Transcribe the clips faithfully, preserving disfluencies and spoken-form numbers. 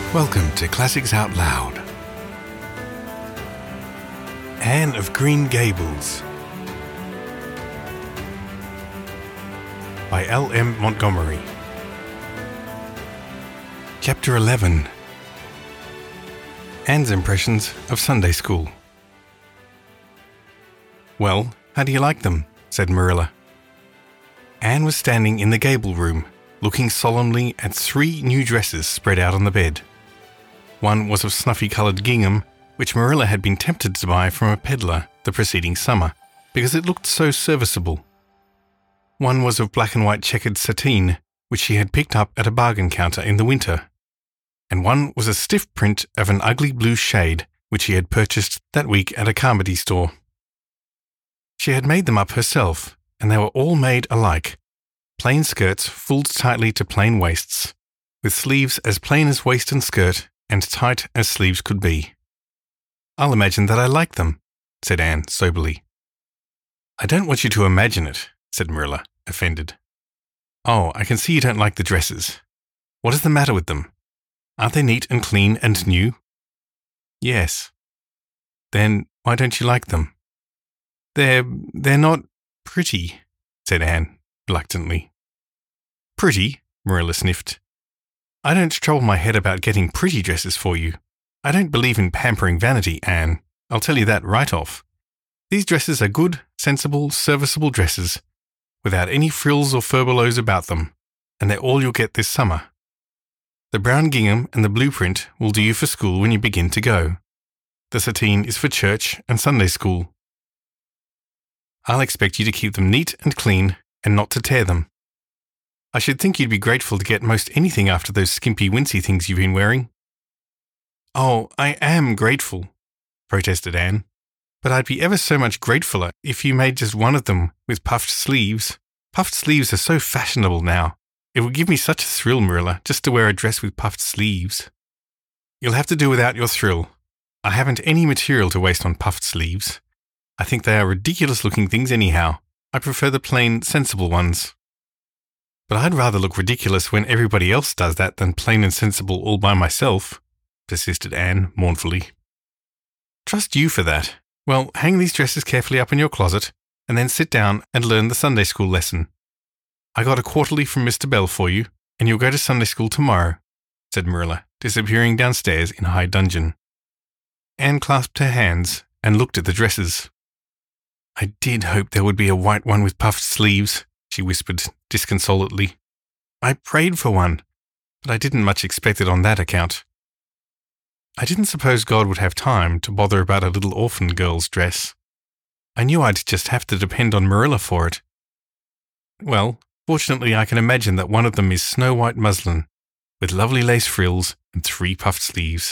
Welcome to Classics Out Loud. Anne of Green Gables by L M Montgomery. Chapter eleven. Anne's Impressions of Sunday School. "Well, how do you like them?" said Marilla. Anne was standing in the gable room, looking solemnly at three new dresses spread out on the bed. One was of snuffy-coloured gingham, which Marilla had been tempted to buy from a peddler the preceding summer, because it looked so serviceable. One was of black and white checkered sateen, which she had picked up at a bargain counter in the winter. And one was a stiff print of an ugly blue shade, which she had purchased that week at a Carmody store. She had made them up herself, and they were all made alike. Plain skirts fulled tightly to plain waists, with sleeves as plain as waist and skirt, and tight as sleeves could be. "I'll imagine that I like them," said Anne soberly. "I don't want you to imagine it," said Marilla, offended. "Oh, I can see you don't like the dresses. What is the matter with them? Aren't they neat and clean and new?" "Yes." "Then why don't you like them?" They're, they're not pretty," said Anne reluctantly. "Pretty?" Marilla sniffed. "I don't trouble my head about getting pretty dresses for you. I don't believe in pampering vanity, Anne. I'll tell you that right off. These dresses are good, sensible, serviceable dresses, without any frills or furbelows about them, and they're all you'll get this summer. The brown gingham and the blue print will do you for school when you begin to go. The sateen is for church and Sunday school. I'll expect you to keep them neat and clean and not to tear them. I should think you'd be grateful to get most anything after those skimpy wincey things you've been wearing." "Oh, I am grateful," protested Anne, "but I'd be ever so much gratefuler if you made just one of them with puffed sleeves. Puffed sleeves are so fashionable now. It would give me such a thrill, Marilla, just to wear a dress with puffed sleeves." "You'll have to do without your thrill. I haven't any material to waste on puffed sleeves. I think they are ridiculous-looking things anyhow. I prefer the plain, sensible ones." "But I'd rather look ridiculous when everybody else does that than plain and sensible all by myself," persisted Anne mournfully. "Trust you for that. Well, hang these dresses carefully up in your closet, and then sit down and learn the Sunday school lesson. I got a quarterly from Mister Bell for you, and you'll go to Sunday school tomorrow," said Marilla, disappearing downstairs in high dudgeon. Anne clasped her hands and looked at the dresses. "I did hope there would be a white one with puffed sleeves," she whispered disconsolately. "I prayed for one, but I didn't much expect it on that account. I didn't suppose God would have time to bother about a little orphan girl's dress. I knew I'd just have to depend on Marilla for it. Well, fortunately I can imagine that one of them is snow-white muslin, with lovely lace frills and three puffed sleeves."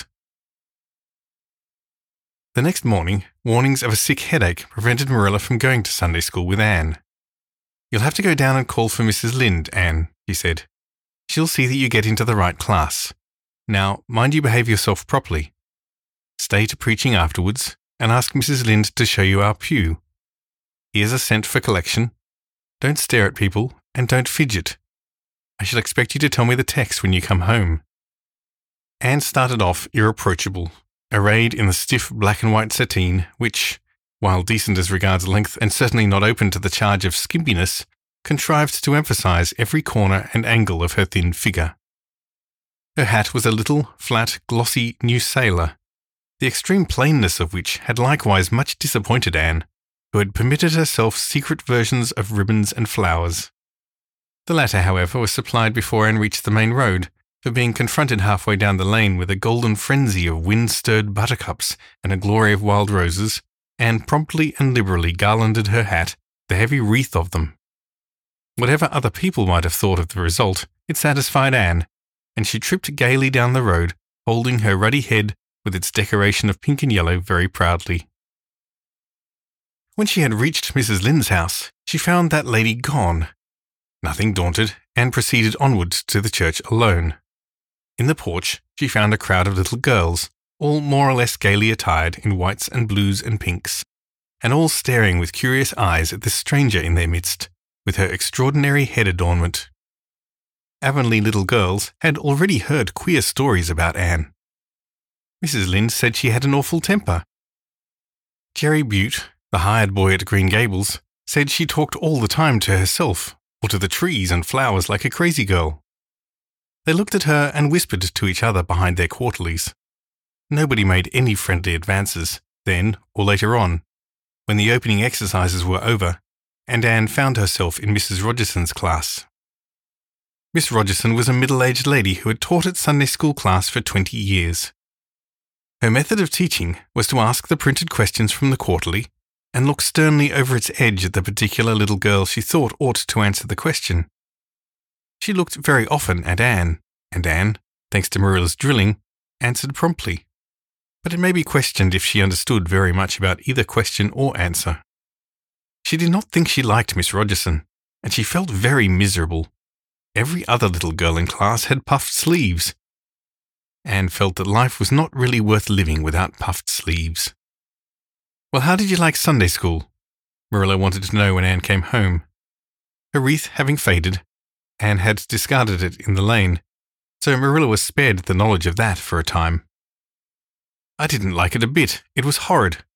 The next morning, warnings of a sick headache prevented Marilla from going to Sunday school with Anne. "You'll have to go down and call for Missus Lynde, Anne," she said. "She'll see that you get into the right class. Now, mind you behave yourself properly. Stay to preaching afterwards, and ask Missus Lynde to show you our pew. Here's a cent for collection. Don't stare at people, and don't fidget. I shall expect you to tell me the text when you come home." Anne started off irreproachable, arrayed in the stiff black and white sateen, which, while decent as regards length and certainly not open to the charge of skimpiness, contrived to emphasize every corner and angle of her thin figure. Her hat was a little, flat, glossy new sailor, the extreme plainness of which had likewise much disappointed Anne, who had permitted herself secret versions of ribbons and flowers. The latter, however, was supplied before Anne reached the main road, for being confronted halfway down the lane with a golden frenzy of wind-stirred buttercups and a glory of wild roses, Anne promptly and liberally garlanded her hat, the heavy wreath of them. Whatever other people might have thought of the result, it satisfied Anne, and she tripped gaily down the road, holding her ruddy head with its decoration of pink and yellow very proudly. When she had reached Missus Lynde's house, she found that lady gone. Nothing daunted, Anne proceeded onwards to the church alone. In the porch, she found a crowd of little girls, all more or less gaily attired in whites and blues and pinks, and all staring with curious eyes at this stranger in their midst, with her extraordinary head adornment. Avonlea little girls had already heard queer stories about Anne. Missus Lynde said she had an awful temper. Jerry Butte, the hired boy at Green Gables, said she talked all the time to herself or to the trees and flowers like a crazy girl. They looked at her and whispered to each other behind their quarterlies. Nobody made any friendly advances, then or later on, when the opening exercises were over, and Anne found herself in Missus Rogerson's class. Miss Rogerson was a middle-aged lady who had taught at Sunday school class for twenty years. Her method of teaching was to ask the printed questions from the quarterly and look sternly over its edge at the particular little girl she thought ought to answer the question. She looked very often at Anne, and Anne, thanks to Marilla's drilling, answered promptly. But it may be questioned if she understood very much about either question or answer. She did not think she liked Miss Rogerson, and she felt very miserable. Every other little girl in class had puffed sleeves. Anne felt that life was not really worth living without puffed sleeves. "Well, how did you like Sunday school?" Marilla wanted to know when Anne came home. Her wreath having faded, Anne had discarded it in the lane, so Marilla was spared the knowledge of that for a time. "I didn't like it a bit. It was horrid."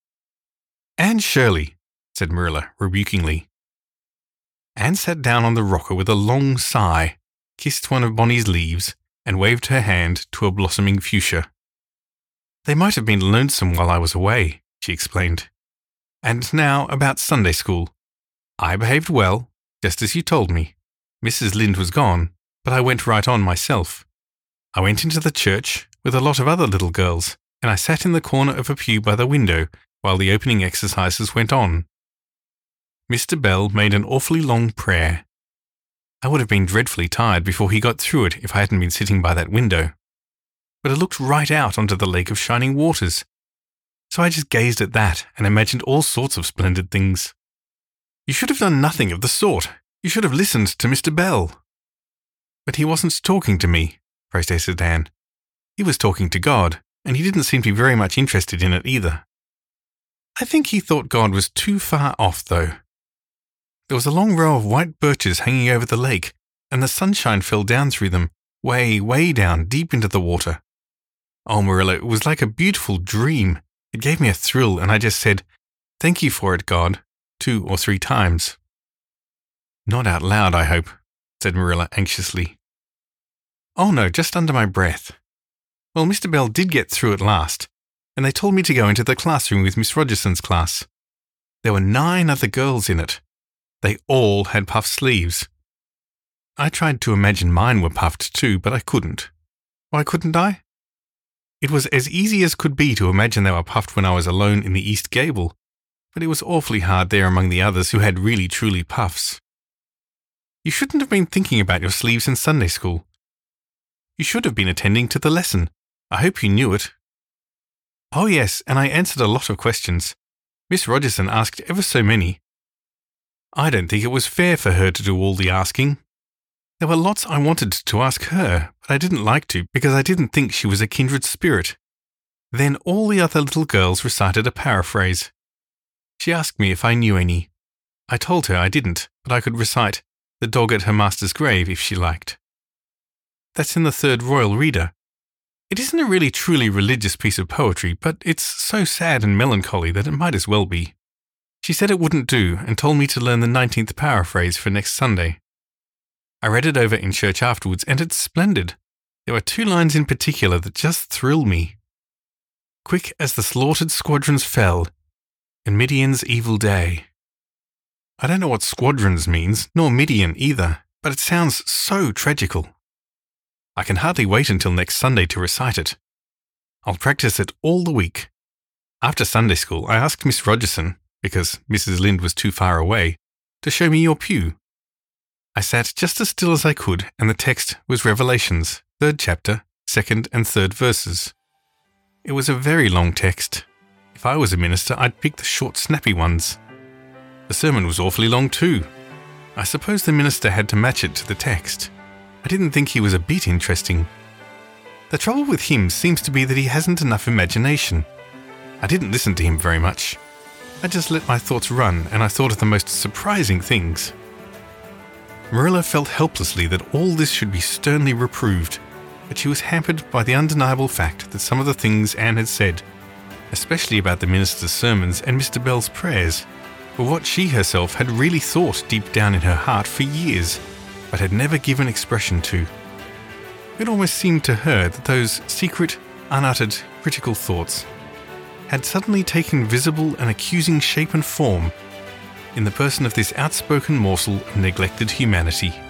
"Anne Shirley," said Marilla rebukingly. Anne sat down on the rocker with a long sigh, kissed one of Bonny's leaves, and waved her hand to a blossoming fuchsia. "They might have been lonesome while I was away," she explained. "And now about Sunday school. I behaved well, just as you told me. Missus Lynde was gone, but I went right on myself. I went into the church with a lot of other little girls, and I sat in the corner of a pew by the window while the opening exercises went on. Mister Bell made an awfully long prayer. I would have been dreadfully tired before he got through it if I hadn't been sitting by that window. But it looked right out onto the lake of shining waters. So I just gazed at that and imagined all sorts of splendid things." "You should have done nothing of the sort. You should have listened to Mister Bell." "But he wasn't talking to me," protested Anne. "He was talking to God, and he didn't seem to be very much interested in it either." "I think he thought God was too far off, though. There was a long row of white birches hanging over the lake, and the sunshine fell down through them, way, way down, deep into the water. Oh, Marilla, it was like a beautiful dream. It gave me a thrill, and I just said, 'Thank you for it, God,' two or three times." "Not out loud, I hope," said Marilla anxiously. "Oh, no, just under my breath. Well, Mister Bell did get through at last, and they told me to go into the classroom with Miss Rogerson's class. There were nine other girls in it. They all had puffed sleeves. I tried to imagine mine were puffed too, but I couldn't. Why couldn't I? It was as easy as could be to imagine they were puffed when I was alone in the east gable, but it was awfully hard there among the others who had really truly puffs. You shouldn't have been thinking about your sleeves in Sunday school. You should have been attending to the lesson. I hope you knew it." "Oh yes, and I answered a lot of questions. Miss Rogerson asked ever so many. I don't think it was fair for her to do all the asking. There were lots I wanted to ask her, but I didn't like to because I didn't think she was a kindred spirit. Then all the other little girls recited a paraphrase. She asked me if I knew any. I told her I didn't, but I could recite The Dog at Her Master's Grave if she liked. That's in the Third Royal Reader. It isn't a really truly religious piece of poetry, but it's so sad and melancholy that it might as well be. She said it wouldn't do and told me to learn the nineteenth paraphrase for next Sunday. I read it over in church afterwards, and it's splendid. There were two lines in particular that just thrill me. "Quick as the slaughtered squadrons fell, in Midian's evil day." I don't know what squadrons means, nor Midian either, but it sounds so tragical. I can hardly wait until next Sunday to recite it. I'll practice it all the week. After Sunday school, I asked Miss Rogerson, because Missus Lynde was too far away, to show me your pew. I sat just as still as I could, and the text was Revelations, third chapter, second and third verses. It was a very long text. If I was a minister, I'd pick the short, snappy ones. The sermon was awfully long too. I suppose the minister had to match it to the text. I didn't think he was a bit interesting. The trouble with him seems to be that he hasn't enough imagination. I didn't listen to him very much. I just let my thoughts run, and I thought of the most surprising things. Marilla felt helplessly that all this should be sternly reproved, but she was hampered by the undeniable fact that some of the things Anne had said, especially about the minister's sermons and Mister Bell's prayers, were what she herself had really thought deep down in her heart for years, but had never given expression to. It almost seemed to her that those secret, unuttered, critical thoughts had suddenly taken visible and accusing shape and form in the person of this outspoken morsel of neglected humanity.